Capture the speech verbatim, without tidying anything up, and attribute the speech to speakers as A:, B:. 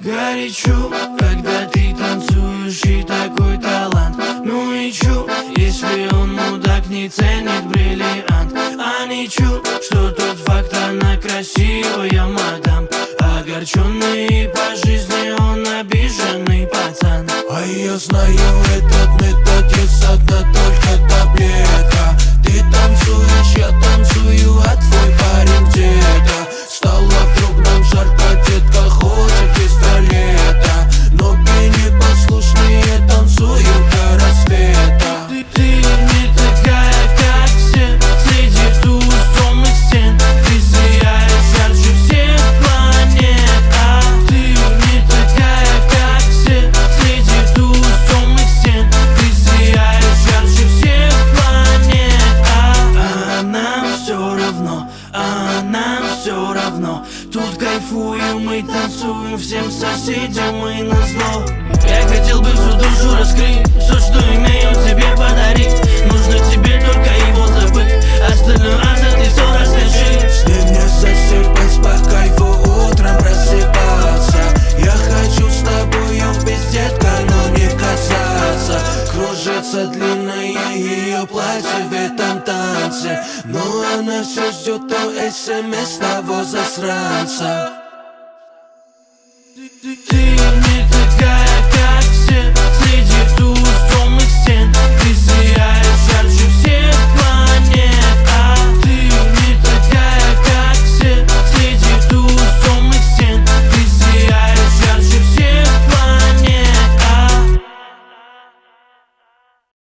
A: Горячо, когда ты танцуешь и такой талант. Ну и чё, если он мудак, не ценит бриллиант. А ничего, что тот факт, она красивая мадам. Огорченный по жизни, он обиженный пацан.
B: А я знаю этот метод, есть одна только таблетка. Ты танцуешь, я танцую, а твой парень где-то. Стало вдруг нам жарко, детка хочет пистолета. Ноги непослушные танцуют до рассвета.
A: Ты, ты не такая, как все, среди тусовых стен. Ты сияешь ярче всех планет. А ты не такая, как все, среди тусовых стен. Ты сияешь ярче всех планет. А, а нам все равно, а нам все равно. Тут кайфуем, мы танцуем, всем соседям мы назло. Я хотел бы всю душу раскрыть, все, что имею, тебе подарить. Нужно тебе только его забыть, остальное аза ты все расскажи.
B: С ним не засыпать, по кайфу утром просыпаться. Я хочу с тобою без детка, но не касаться. Кружится длинное ее платье в этом танце, но она все ждет то смс того засранца.
A: Ты, ты, ты